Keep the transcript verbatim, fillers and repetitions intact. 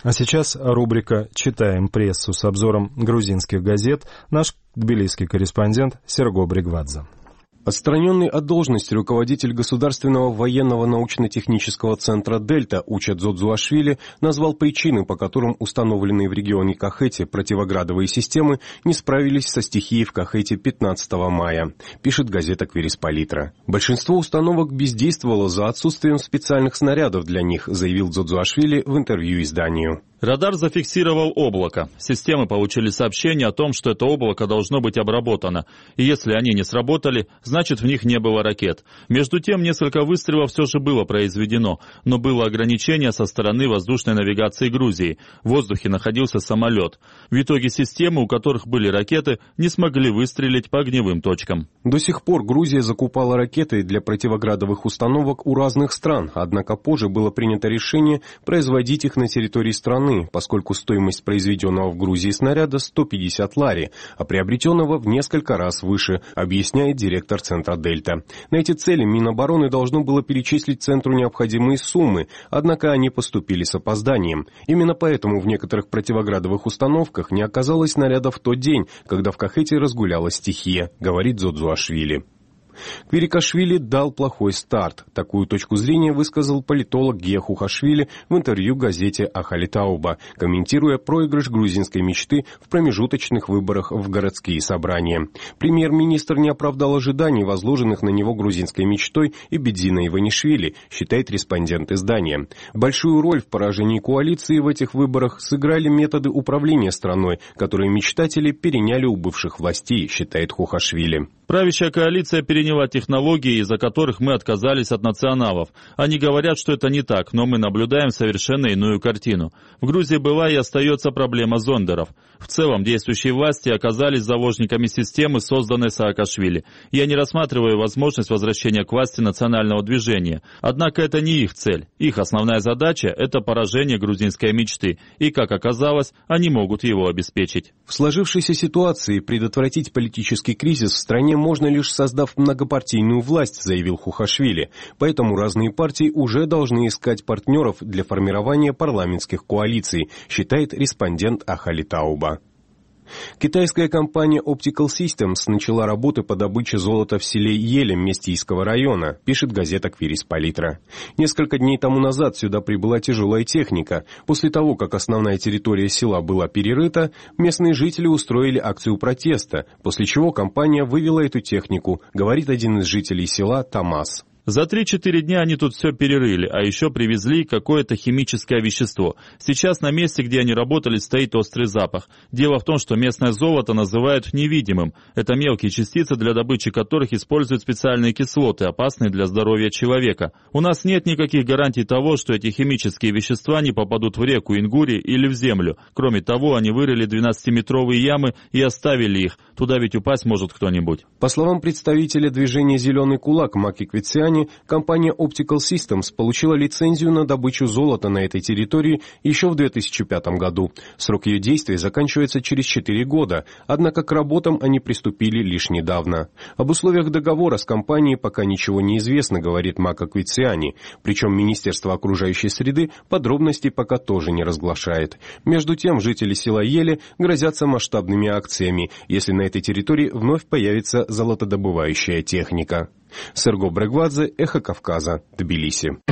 А сейчас рубрика «Читаем прессу» с обзором грузинских газет. Наш тбилисский корреспондент Серго Бригвадзе. Отстраненный от должности руководитель Государственного военного научно-технического центра «Дельта» Уча Дзодзуашвили назвал причины, по которым установленные в регионе Кахети противоградовые системы не справились со стихией в Кахете пятнадцатого мая, пишет газета «Квирис-Палитра». Большинство установок бездействовало за отсутствием специальных снарядов для них, заявил Дзодзуашвили в интервью изданию. Радар зафиксировал облако. Системы получили сообщение о том, что это облако должно быть обработано, и если они не сработали, значит в них не было ракет. Между тем, несколько выстрелов все же было произведено, но было ограничение со стороны воздушной навигации Грузии. В воздухе находился самолет. В итоге системы, у которых были ракеты, не смогли выстрелить по огневым точкам. До сих пор Грузия закупала ракеты для противоградовых установок у разных стран, однако позже было принято решение производить их на территории страны, поскольку стоимость произведенного в Грузии снаряда сто пятьдесят лари, а приобретенного в несколько раз выше, объясняет директор центра «Дельта». На эти цели Минобороны должно было перечислить центру необходимые суммы, однако они поступили с опозданием. Именно поэтому в некоторых противоградовых установках не оказалось снарядов в тот день, когда в Кахете разгулялась стихия, говорит Дзодзуашвили. Квирикашвили дал плохой старт. Такую точку зрения высказал политолог Гия Хухашвили в интервью газете «Ахалитауба», комментируя проигрыш грузинской мечты в промежуточных выборах в городские собрания. Премьер-министр не оправдал ожиданий, возложенных на него грузинской мечтой и Бедзина Иванишвили, считает респондент издания. Большую роль в поражении коалиции в этих выборах сыграли методы управления страной, которые мечтатели переняли у бывших властей, считает Хухашвили. Правящая коалиция переняла технологии, из-за которых мы отказались от националов. Они говорят, что это не так, но мы наблюдаем совершенно иную картину. В Грузии была и остается проблема зондеров. В целом, действующие власти оказались заложниками системы, созданной Саакашвили. Я не рассматриваю возможность возвращения к власти национального движения. Однако это не их цель. Их основная задача – это поражение грузинской мечты. И, как оказалось, они могут его обеспечить. В сложившейся ситуации предотвратить политический кризис в стране можно лишь создав многопартийную власть, заявил Хухашвили. Поэтому разные партии уже должны искать партнеров для формирования парламентских коалиций, считает респондент Ахалитауба. Китайская компания Optical Systems начала работы по добыче золота в селе Елем Местийского района, пишет газета «Квирис-Палитра». Несколько дней тому назад сюда прибыла тяжелая техника. После того, как основная территория села была перерыта, местные жители устроили акцию протеста, после чего компания вывела эту технику, говорит один из жителей села Тамас. За три-четыре дня они тут все перерыли, а еще привезли какое-то химическое вещество. Сейчас на месте, где они работали, стоит острый запах. Дело в том, что местное золото называют невидимым. Это мелкие частицы, для добычи которых используют специальные кислоты, опасные для здоровья человека. У нас нет никаких гарантий того, что эти химические вещества не попадут в реку Ингури или в землю. Кроме того, они вырыли двенадцатиметровые ямы и оставили их. Туда ведь упасть может кто-нибудь. По словам представителя движения «Зеленый кулак» Маки Квициани, компания Optical Systems получила лицензию на добычу золота на этой территории еще в две тысячи пятом году. Срок ее действия заканчивается через четыре года, однако к работам они приступили лишь недавно. Об условиях договора с компанией пока ничего не известно, говорит Мака Квициани, причем Министерство окружающей среды подробностей пока тоже не разглашает. Между тем, жители села Еле грозятся масштабными акциями, если на этой территории вновь появится золотодобывающая техника. Серго Бригвадзе, Эхо Кавказа, Тбилиси.